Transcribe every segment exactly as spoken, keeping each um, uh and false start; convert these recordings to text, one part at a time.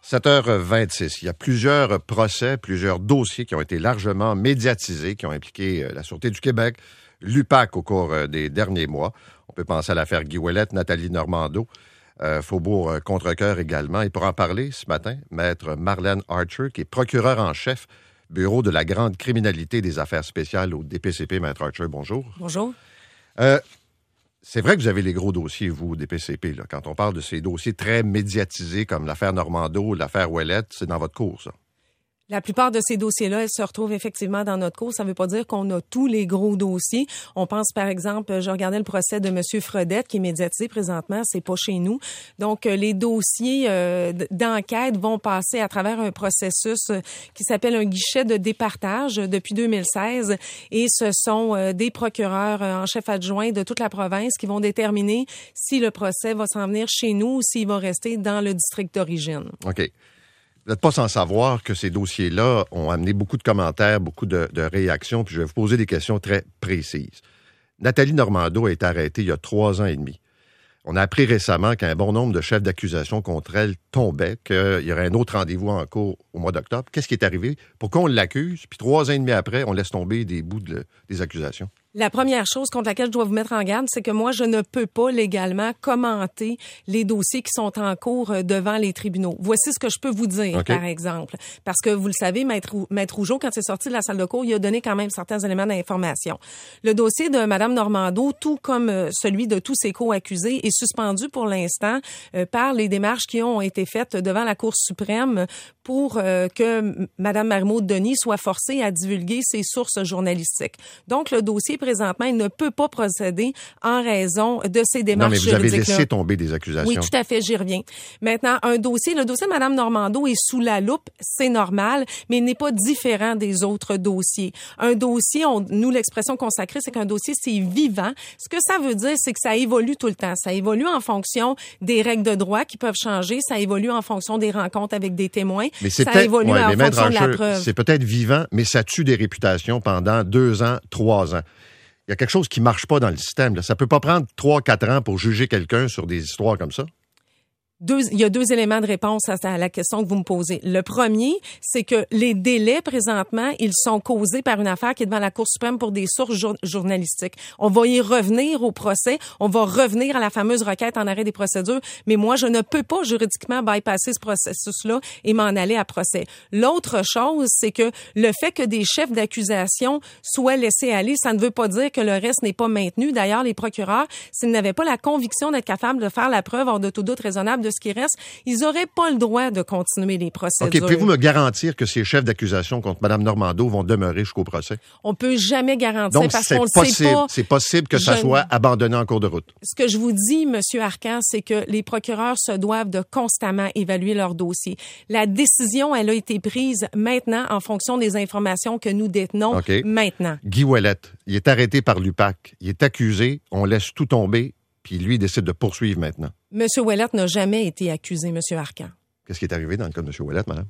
sept heures vingt-six. Il y a plusieurs procès, plusieurs dossiers qui ont été largement médiatisés, qui ont impliqué la Sûreté du Québec, l'U P A C au cours des derniers mois. On peut penser à l'affaire Guy Ouellet, Nathalie Normando, euh, Faubourg Contrecœur également. Et pour en parler ce matin, Maître Marlène Archer, qui est procureure en chef, Bureau de la grande criminalité des affaires spéciales au D P C P. Maître Archer, bonjour. Bonjour. Euh, c'est vrai que vous avez les gros dossiers, vous, au D P C P. Là. Quand on parle de ces dossiers très médiatisés comme l'affaire Normando, l'affaire Ouellet, c'est dans votre cours, ça. La plupart de ces dossiers-là, elles se retrouvent effectivement dans notre cours. Ça ne veut pas dire qu'on a tous les gros dossiers. On pense, par exemple, je regardais le procès de M. Fredette, qui est médiatisé présentement, c'est pas chez nous. Donc, les dossiers euh, d'enquête vont passer à travers un processus qui s'appelle un guichet de départage depuis deux mille seize. Et ce sont euh, des procureurs en chef adjoint de toute la province qui vont déterminer si le procès va s'en venir chez nous ou s'il va rester dans le district d'origine. OK. Vous n'êtes pas sans savoir que ces dossiers-là ont amené beaucoup de commentaires, beaucoup de, de réactions, puis je vais vous poser des questions très précises. Nathalie Normando a été arrêtée il y a trois ans et demi. On a appris récemment qu'un bon nombre de chefs d'accusation contre elle tombaient, qu'il y aurait un autre rendez-vous en cours au mois d'octobre. Qu'est-ce qui est arrivé? Pourquoi on l'accuse? Puis trois ans et demi après, on laisse tomber des bouts de, des accusations. La première chose contre laquelle je dois vous mettre en garde, c'est que moi, je ne peux pas légalement commenter les dossiers qui sont en cours devant les tribunaux. Voici ce que je peux vous dire, okay. Par exemple. Parce que vous le savez, Maître, Maître Rougeau, quand il est sorti de la salle de cours, il a donné quand même certains éléments d'information. Le dossier de Mme Normando, tout comme celui de tous ses co-accusés, est suspendu pour l'instant euh, par les démarches qui ont été faites devant la Cour suprême pour euh, que Mme Marie-Maude Denis soit forcée à divulguer ses sources journalistiques. Donc, le dossier présentement, il ne peut pas procéder en raison de ces démarches juridiques. Non, mais vous avez laissé tomber des accusations. Oui, tout à fait, j'y reviens. Maintenant, un dossier, le dossier de Mme Normando est sous la loupe, c'est normal, mais il n'est pas différent des autres dossiers. Un dossier, on, nous, l'expression consacrée, c'est qu'un dossier, c'est vivant. Ce que ça veut dire, c'est que ça évolue tout le temps. Ça évolue en fonction des règles de droit qui peuvent changer, ça évolue en fonction des rencontres avec des témoins, mais c'est ça évolue ouais, en mais fonction Archer, de la preuve. C'est peut-être vivant, mais ça tue des réputations pendant deux ans, trois ans. Il y a quelque chose qui marche pas dans le système. Là. Ça peut pas prendre trois, quatre ans pour juger quelqu'un sur des histoires comme ça. Deux, il y a deux éléments de réponse à la question que vous me posez. Le premier, c'est que les délais, présentement, ils sont causés par une affaire qui est devant la Cour suprême pour des sources jour- journalistiques. On va y revenir au procès. On va revenir à la fameuse requête en arrêt des procédures. Mais moi, je ne peux pas juridiquement bypasser ce processus-là et m'en aller à procès. L'autre chose, c'est que le fait que des chefs d'accusation soient laissés aller, ça ne veut pas dire que le reste n'est pas maintenu. D'ailleurs, les procureurs, s'ils n'avaient pas la conviction d'être capables de faire la preuve hors de tout doute raisonnable de ce qui reste, ils n'auraient pas le droit de continuer les procédures. OK, pouvez-vous me garantir que ces chefs d'accusation contre Mme Normando vont demeurer jusqu'au procès? On peut jamais garantir Donc, parce c'est qu'on possible, le sait pas. C'est possible que ça Je... soit abandonné en cours de route. Ce que je vous dis, M. Arcan, c'est que les procureurs se doivent de constamment évaluer leur dossier. La décision, elle a été prise maintenant en fonction des informations que nous détenons okay. maintenant. Guy Ouellet, il est arrêté par l'U P A C. Il est accusé, on laisse tout tomber, puis lui, il décide de poursuivre maintenant. M. Ouellet n'a jamais été accusé, M. Arcan. Qu'est-ce qui est arrivé dans le cas de M. Ouellet, madame?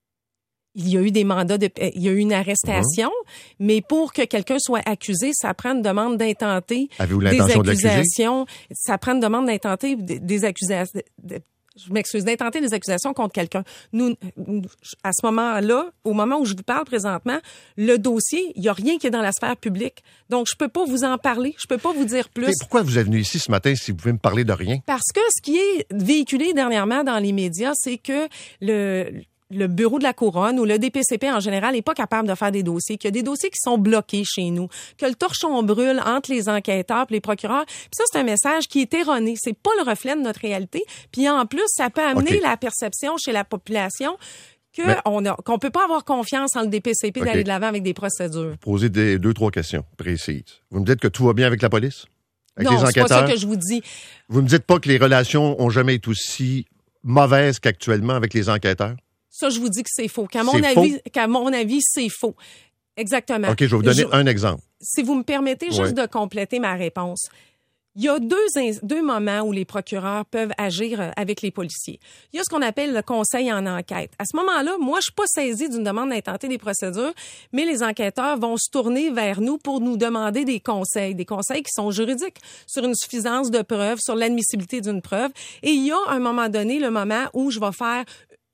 Il y a eu des mandats, de, il y a eu une arrestation, mmh. mais pour que quelqu'un soit accusé, ça prend une demande d'intenter Avez-vous l'intention des accusations. De ça prend une demande d'intenter des, des accusations. De, je m'excuse, d'intenter des accusations contre quelqu'un. Nous, à ce moment-là, au moment où je vous parle présentement, le dossier, il n'y a rien qui est dans la sphère publique. Donc, je peux pas vous en parler. Je peux pas vous dire plus. Mais pourquoi vous êtes venu ici ce matin si vous pouvez me parler de rien? Parce que ce qui est véhiculé dernièrement dans les médias, c'est que le... le Bureau de la Couronne ou le D P C P en général n'est pas capable de faire des dossiers, qu'il y a des dossiers qui sont bloqués chez nous, que le torchon brûle entre les enquêteurs et les procureurs. Puis ça, c'est un message qui est erroné. C'est pas le reflet de notre réalité. Puis en plus, ça peut amener okay. la perception chez la population que Mais... on a, qu'on peut pas avoir confiance en le D P C P okay. d'aller de l'avant avec des procédures. Posez des, deux, trois questions précises. Vous me dites que tout va bien avec la police? Avec non, les enquêteurs? C'est pas ça que je vous dis. Vous me dites pas que les relations ont jamais été aussi mauvaises qu'actuellement avec les enquêteurs? Ça, je vous dis que c'est faux. Qu'à mon avis, qu'à mon avis, c'est faux. Exactement. OK, je vais vous donner je, un exemple. Si vous me permettez juste ouais. de compléter ma réponse. Il y a deux, deux moments où les procureurs peuvent agir avec les policiers. Il y a ce qu'on appelle le conseil en enquête. À ce moment-là, moi, je suis pas saisie d'une demande d'intenter des procédures, mais les enquêteurs vont se tourner vers nous pour nous demander des conseils, des conseils qui sont juridiques sur une suffisance de preuves, sur l'admissibilité d'une preuve. Et il y a, à un moment donné, le moment où je vais faire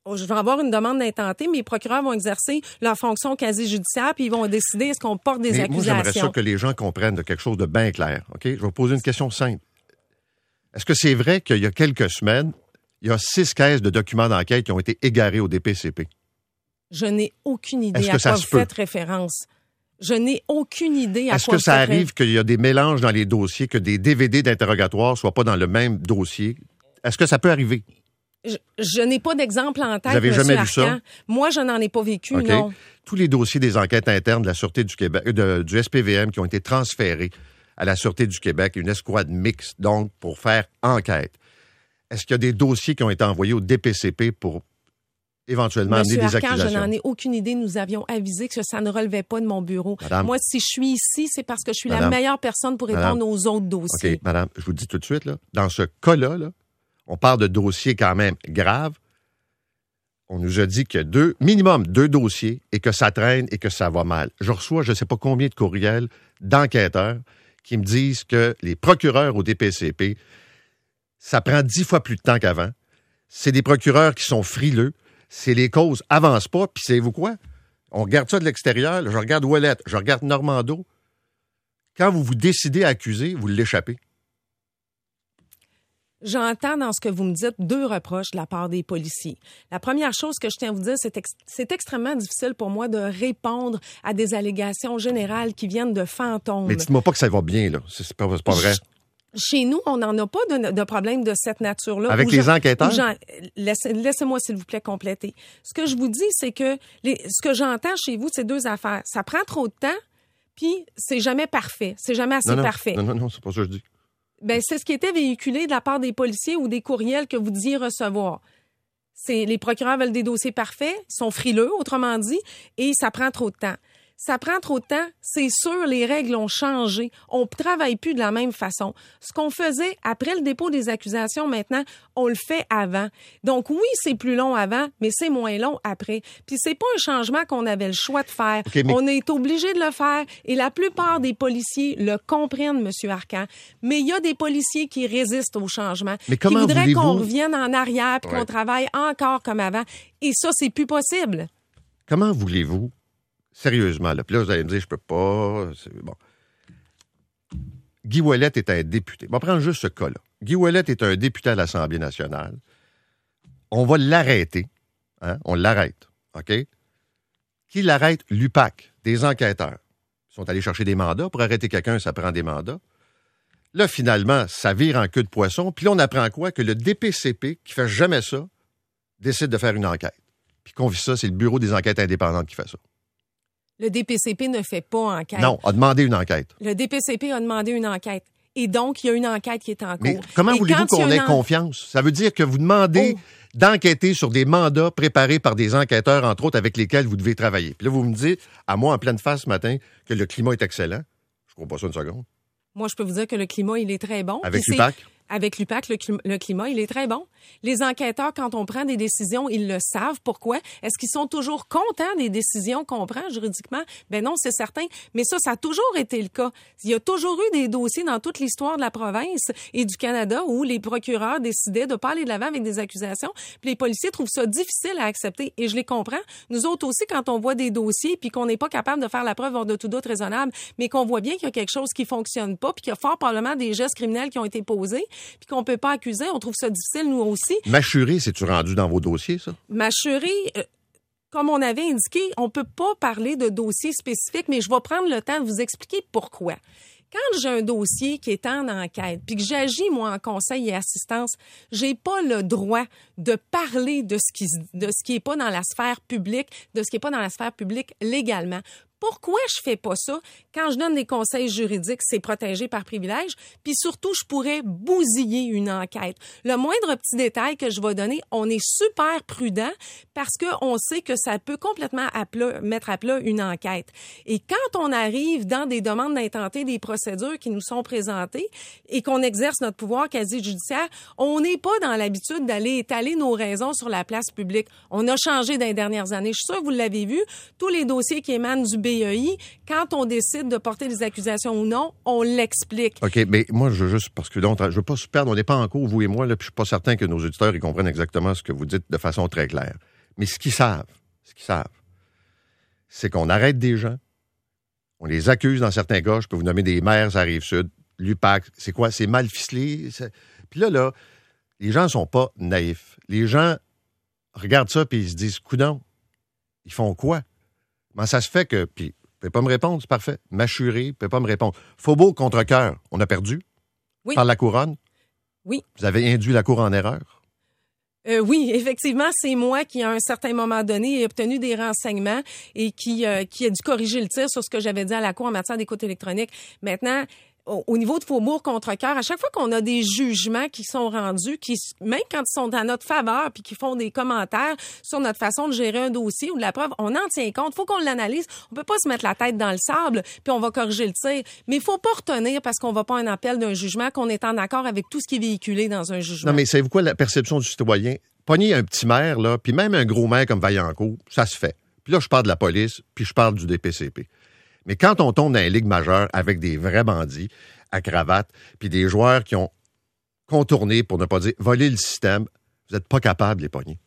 je vais avoir une demande d'intenté, mes procureurs vont exercer leur fonction quasi-judiciaire, puis ils vont décider est-ce qu'on porte des Mais accusations. Moi, j'aimerais ça que les gens comprennent de quelque chose de bien clair. OK? Je vais vous poser une question simple. Est-ce que c'est vrai qu'il y a quelques semaines, il y a six caisses de documents d'enquête qui ont été égarées au D P C P? Je n'ai aucune idée Est-ce à que ça quoi se vous peut? faites référence. Je n'ai aucune idée à Est-ce quoi que ça vous faites arrive qu'il y a des mélanges dans les dossiers, que des D V D d'interrogatoire ne soient pas dans le même dossier? Est-ce que ça peut arriver? Je, je n'ai pas d'exemple en tête, Vous avez M. jamais vu Arcan. ça? Moi, je n'en ai pas vécu, Okay. non. Tous les dossiers des enquêtes internes de la Sûreté du Québec, de, du S P V M qui ont été transférés à la Sûreté du Québec, une escouade mixte, donc, pour faire enquête. Est-ce qu'il y a des dossiers qui ont été envoyés au D P C P pour éventuellement Monsieur amener des Arcan, accusations? je n'en ai aucune idée. Nous avions avisé que ça ne relevait pas de mon bureau. Madame, Moi, si je suis ici, c'est parce que je suis Madame, la meilleure personne pour répondre Madame, aux autres dossiers. OK, madame, je vous dis tout de suite, là, dans ce cas-là, là, on parle de dossiers quand même graves. On nous a dit qu'il y a deux, minimum deux dossiers et que ça traîne et que ça va mal. Je reçois je ne sais pas combien de courriels d'enquêteurs qui me disent que les procureurs au D P C P, ça prend dix fois plus de temps qu'avant. C'est des procureurs qui sont frileux. C'est les causes avancent pas. Puis savez-vous quoi? On regarde ça de l'extérieur. Là, je regarde Ouellette, je regarde Normando. Quand vous vous décidez à accuser, vous l'échappez. J'entends dans ce que vous me dites deux reproches de la part des policiers. La première chose que je tiens à vous dire, c'est que ex- c'est extrêmement difficile pour moi de répondre à des allégations générales qui viennent de fantômes. Mais dites-moi pas que ça va bien, là. C'est, c'est, pas, c'est pas vrai. Chez nous, on n'en a pas de, de problème de cette nature-là. Avec Où les j'en- enquêteurs? où j'en- laisse, laissez-moi, s'il vous plaît, compléter. Ce que je vous dis, c'est que les, ce que j'entends chez vous, c'est deux affaires. Ça prend trop de temps, puis c'est jamais parfait. C'est jamais assez non, non, parfait. Non, non, non, c'est pas ça que je dis. Ben, c'est ce qui était véhiculé de la part des policiers ou des courriels que vous disiez recevoir. C'est, les procureurs veulent des dossiers parfaits, sont frileux, autrement dit, et ça prend trop de temps. Ça prend trop de temps, c'est sûr, les règles ont changé. On ne travaille plus de la même façon. Ce qu'on faisait après le dépôt des accusations, maintenant, on le fait avant. Donc oui, c'est plus long avant, mais c'est moins long après. Puis c'est pas un changement qu'on avait le choix de faire. Okay, mais... On est obligé de le faire et la plupart des policiers le comprennent, M. Arcan. Mais il y a des policiers qui résistent au changement, mais comment qui voudraient voulez-vous... qu'on revienne en arrière puis ouais. qu'on travaille encore comme avant. Et ça, c'est plus possible. Comment voulez-vous Sérieusement, là. Puis là, vous allez me dire, je peux pas. C'est... Bon. Guy Ouellette est un député. On va prendre juste ce cas-là. Guy Ouellette est un député à l'Assemblée nationale. On va l'arrêter. Hein? On l'arrête. OK? Qui l'arrête? L'U P A C, des enquêteurs. Ils sont allés chercher des mandats. Pour arrêter quelqu'un, ça prend des mandats. Là, finalement, ça vire en queue de poisson. Puis là, on apprend quoi? Que le D P C P, qui fait jamais ça, décide de faire une enquête. Puis confie ça, c'est le Bureau des enquêtes indépendantes qui fait ça. Le D P C P ne fait pas enquête. Non, a demandé une enquête. Le D P C P a demandé une enquête. Et donc, il y a une enquête qui est en cours. Mais comment Et voulez-vous qu'on ait en... confiance? Ça veut dire que vous demandez oh. d'enquêter sur des mandats préparés par des enquêteurs, entre autres, avec lesquels vous devez travailler. Puis là, vous me dites, à moi, en pleine face ce matin, que le climat est excellent. Je ne comprends pas ça une seconde. Moi, je peux vous dire que le climat, il est très bon. Avec l'U P A C? Avec l'U P A C, le, clim- le climat, il est très bon. Les enquêteurs, quand on prend des décisions, ils le savent. Pourquoi? Est-ce qu'ils sont toujours contents des décisions qu'on prend juridiquement? Ben non, c'est certain. Mais ça, ça a toujours été le cas. Il y a toujours eu des dossiers dans toute l'histoire de la province et du Canada où les procureurs décidaient de pas aller de l'avant avec des accusations. Puis les policiers trouvent ça difficile à accepter. Et je les comprends. Nous autres aussi, quand on voit des dossiers puis qu'on n'est pas capable de faire la preuve hors de tout doute raisonnable, mais qu'on voit bien qu'il y a quelque chose qui fonctionne pas puis qu'il y a fort probablement des gestes criminels qui ont été posés, puis qu'on peut pas accuser, on trouve ça difficile, nous aussi. Mâchuré, c'est-tu rendu dans vos dossiers, ça? Mâchuré, euh, comme on avait indiqué, on peut pas parler de dossiers spécifiques, mais je vais prendre le temps de vous expliquer pourquoi. Quand j'ai un dossier qui est en enquête, puis que j'agis, moi, en conseil et assistance, j'ai pas le droit de parler de ce qui, de ce qui est pas dans la sphère publique, de ce qui est pas dans la sphère publique légalement. Pourquoi je fais pas ça? Quand je donne des conseils juridiques, c'est protégé par privilège. Puis surtout, je pourrais bousiller une enquête. Le moindre petit détail que je vais donner, on est super prudent parce qu'on sait que ça peut complètement à plat, mettre à plat une enquête. Et quand on arrive dans des demandes d'intenter des procédures qui nous sont présentées et qu'on exerce notre pouvoir quasi-judiciaire, on n'est pas dans l'habitude d'aller étaler nos raisons sur la place publique. On a changé dans les dernières années. Je suis sûre que vous l'avez vu. Tous les dossiers qui émanent du B E I, quand on décide de porter des accusations ou non, on l'explique. OK, mais moi, je veux juste, parce que là, on, je veux pas se perdre, on n'est pas en cours, vous et moi, là, puis je suis pas certain que nos auditeurs ils comprennent exactement ce que vous dites de façon très claire. Mais ce qu'ils savent, ce qu'ils savent, c'est qu'on arrête des gens, on les accuse dans certains cas, je peux vous nommer des maires à Rive-Sud, l'U P A C, c'est quoi? C'est mal ficelé. C'est... Puis là, là, les gens ne sont pas naïfs. Les gens regardent ça puis ils se disent, coudonc, ils font quoi? Comment ça se fait que... Puis, vous ne pouvez pas me répondre, c'est parfait. Mâchuré, vous ne pouvez pas me répondre. Faubourg contre cœur, on a perdu oui. par la couronne. Oui. Vous avez induit la cour en erreur. Euh, oui, effectivement, c'est moi qui, à un certain moment donné, ai obtenu des renseignements et qui, euh, qui a dû corriger le tir sur ce que j'avais dit à la Cour en matière d'écoute électronique. Maintenant, au, au niveau de Faubourg contre cœur, à chaque fois qu'on a des jugements qui sont rendus, qui même quand ils sont dans notre faveur puis qui font des commentaires sur notre façon de gérer un dossier ou de la preuve, on en tient compte. Il faut qu'on l'analyse. On peut pas se mettre la tête dans le sable puis on va corriger le tir. Mais il faut pas retenir parce qu'on va pas un appel d'un jugement qu'on est en accord avec tout ce qui est véhiculé dans un jugement. Non, mais savez-vous quoi, la perception du citoyen? Pogner un petit maire, là, puis même un gros maire comme Vaillancourt, ça se fait. Puis là, je parle de la police, puis je parle du D P C P. Mais quand on tombe dans une ligue majeure avec des vrais bandits à cravate, puis des joueurs qui ont contourné, pour ne pas dire volé le système, vous n'êtes pas capable de les pogner.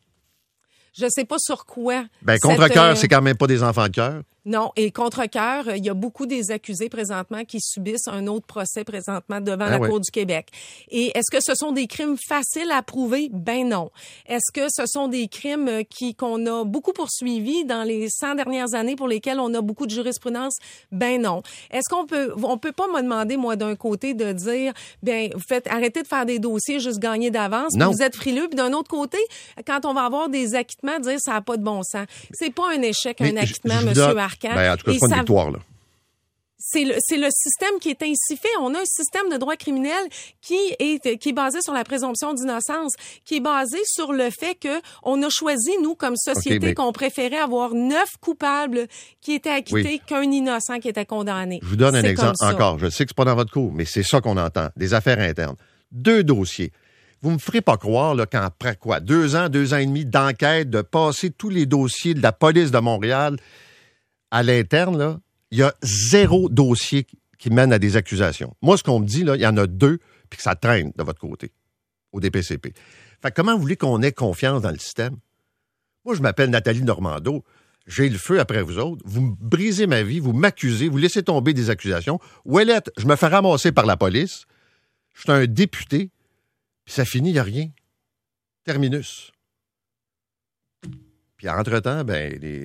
Je sais pas sur quoi. Ben, contre-cœur, euh... c'est quand même pas des enfants de cœur. Non, et contre-cœur, il y a beaucoup des accusés présentement qui subissent un autre procès présentement devant ah la ouais. Cour du Québec. Et est-ce que ce sont des crimes faciles à prouver? Ben non. Est-ce que ce sont des crimes qui qu'on a beaucoup poursuivis dans les cent dernières années pour lesquels on a beaucoup de jurisprudence? Ben non. Est-ce qu'on peut, on peut pas me demander, moi, d'un côté, de dire, ben, vous faites, arrêtez de faire des dossiers juste gagner d'avance, puis vous êtes frileux, puis d'un autre côté, quand on va avoir des acquittements, dire ça n'a pas de bon sens. C'est pas un échec, mais un acquittement, je, je monsieur Arcan. Ben, en tout cas, c'est pas une victoire, là. C'est le, c'est le système qui est ainsi fait. On a un système de droit criminel qui est, qui est basé sur la présomption d'innocence, qui est basé sur le fait que on a choisi, nous, comme société, okay, mais... qu'on préférait avoir neuf coupables qui étaient acquittés oui. qu'un innocent qui était condamné. Je vous donne un c'est exemple encore. Je sais que c'est pas dans votre cours, mais c'est ça qu'on entend. Des affaires internes. Deux dossiers. Vous me ferez pas croire, là, qu'après quoi? Deux ans, deux ans et demi d'enquête, de passer tous les dossiers de la police de Montréal à l'interne, là, il y a zéro dossier qui mène à des accusations. Moi, ce qu'on me dit, là, il y en a deux, puis que ça traîne de votre côté, au D P C P. Fait que comment vous voulez qu'on ait confiance dans le système? Moi, je m'appelle Nathalie Normando. J'ai le feu après vous autres. Vous me brisez ma vie, vous m'accusez, vous laissez tomber des accusations. Ouellette, je me fais ramasser par la police. Je suis un député, puis ça finit, il n'y a rien. Terminus. Puis entre-temps, ben, les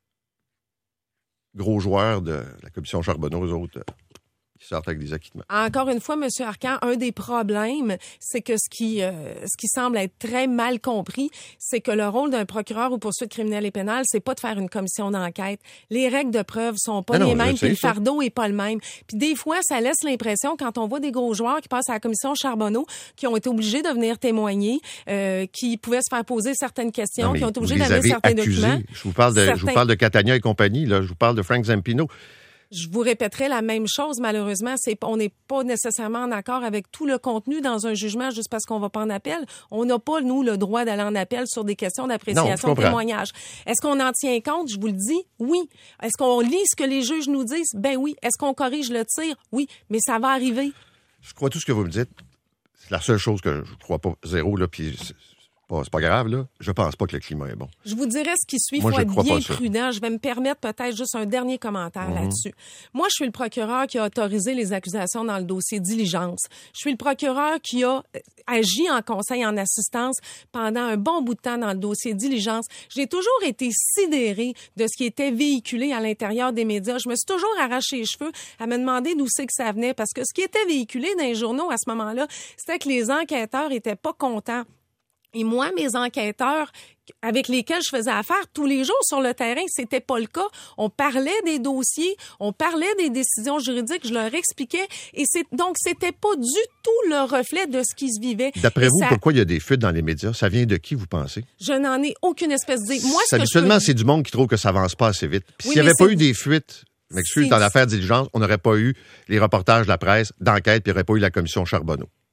gros joueurs de la commission Charbonneau, eux autres, euh, qui sortent avec des acquittements. Encore une fois, M. Arcan, un des problèmes, c'est que ce qui, euh, ce qui semble être très mal compris, c'est que le rôle d'un procureur aux poursuites criminelles et pénales, c'est pas de faire une commission d'enquête. Les règles de preuve sont pas non, les non, mêmes, puis le fardeau est pas le même. Puis des fois, ça laisse l'impression, quand on voit des gros joueurs qui passent à la commission Charbonneau, qui ont été obligés de venir témoigner, euh, qui pouvaient se faire poser certaines questions, non, qui ont été obligés d'amener certains accusés. documents. Je vous parle de, certains... je vous parle de Catania et compagnie, là. Je vous parle de Frank Zampino. Je vous répéterai la même chose, malheureusement. C'est, on n'est pas nécessairement en accord avec tout le contenu dans un jugement juste parce qu'on va pas en appel. On n'a pas, nous, le droit d'aller en appel sur des questions d'appréciation, de témoignage. Est-ce qu'on en tient compte? Je vous le dis, oui. Est-ce qu'on lit ce que les juges nous disent? Ben oui. Est-ce qu'on corrige le tir? Oui. Mais ça va arriver. Je crois tout ce que vous me dites. C'est la seule chose que je crois pas zéro, là, puis c'est pas, c'est pas grave, là. Je pense pas que le climat est bon. Je vous dirais ce qui suit. Il faut être bien prudent. Je vais me permettre peut-être juste un dernier commentaire mm-hmm. là-dessus. Moi, je suis le procureur qui a autorisé les accusations dans le dossier diligence. Je suis le procureur qui a agi en conseil, en assistance pendant un bon bout de temps dans le dossier diligence. J'ai toujours été sidérée de ce qui était véhiculé à l'intérieur des médias. Je me suis toujours arraché les cheveux à me demander d'où c'est que ça venait parce que ce qui était véhiculé dans les journaux à ce moment-là, c'était que les enquêteurs étaient pas contents. Et moi, mes enquêteurs avec lesquels je faisais affaire tous les jours sur le terrain, c'était pas le cas. On parlait des dossiers, on parlait des décisions juridiques, je leur expliquais, et c'est donc c'était pas du tout le reflet de ce qui se vivait. D'après et vous, ça... pourquoi il y a des fuites dans les médias? Ça vient de qui, vous pensez? Je n'en ai aucune espèce d'idée. Moi, ce habituellement, que je peux... c'est du monde qui trouve que ça avance pas assez vite. Puis oui, s'il n'y avait pas eu des fuites, je m'excuse, dans l'affaire Diligence, on n'aurait pas eu les reportages de la presse d'enquête, puis il n'y aurait pas eu la commission Charbonneau.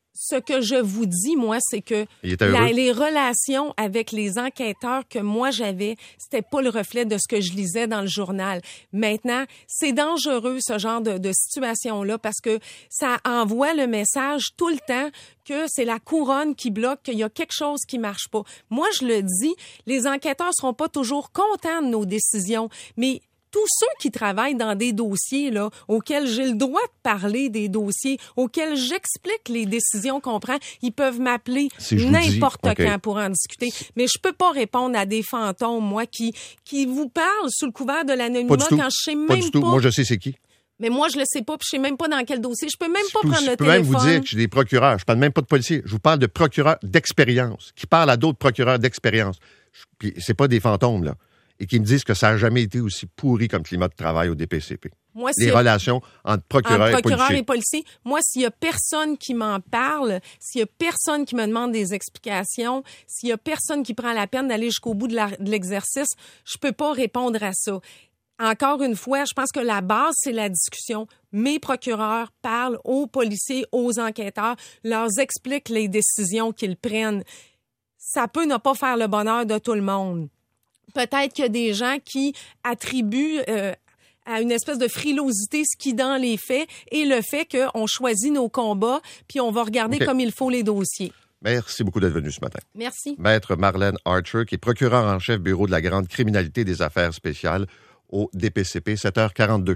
Ce que je vous dis, moi, c'est que la, les relations avec les enquêteurs que moi j'avais, c'était pas le reflet de ce que je lisais dans le journal. Maintenant, c'est dangereux, ce genre de, de situation-là, parce que ça envoie le message tout le temps que c'est la couronne qui bloque, qu'il y a quelque chose qui marche pas. Moi, je le dis, les enquêteurs seront pas toujours contents de nos décisions, mais tous ceux qui travaillent dans des dossiers là, auxquels j'ai le droit de parler des dossiers, auxquels j'explique les décisions qu'on prend, ils peuvent m'appeler si n'importe dis, okay. quand pour en discuter. Mais je peux pas répondre à des fantômes, moi, qui qui vous parlent sous le couvert de l'anonymat quand je sais même pas. Pas du tout. Moi, je sais c'est qui. Mais moi, je le sais pas, puis je sais même pas dans quel dossier. Je peux même pas je prendre peux, le téléphone. Je peux même vous dire que j'ai des procureurs. Je parle même pas de policiers. Je vous parle de procureurs d'expérience qui parlent à d'autres procureurs d'expérience. Puis c'est pas des fantômes, là. Et qui me disent que ça n'a jamais été aussi pourri comme climat de travail au D P C P. Moi, les relations entre procureurs, entre procureurs et policiers. et policiers. Moi, s'il y a personne qui m'en parle, s'il y a personne qui me demande des explications, s'il y a personne qui prend la peine d'aller jusqu'au bout de, la, de l'exercice, je peux pas répondre à ça. Encore une fois, je pense que la base, c'est la discussion. Mes procureurs parlent aux policiers, aux enquêteurs, leur expliquent les décisions qu'ils prennent. Ça peut ne pas faire le bonheur de tout le monde. Peut-être qu'il y a des gens qui attribuent euh, à une espèce de frilosité ce qui, dans les faits, est le fait qu'on choisit nos combats puis on va regarder okay. comme il faut les dossiers. Merci beaucoup d'être venu ce matin. Merci. Maître Marlène Archer, qui est procureure en chef Bureau de la grande criminalité des affaires spéciales au D P C P, sept heures quarante-deux.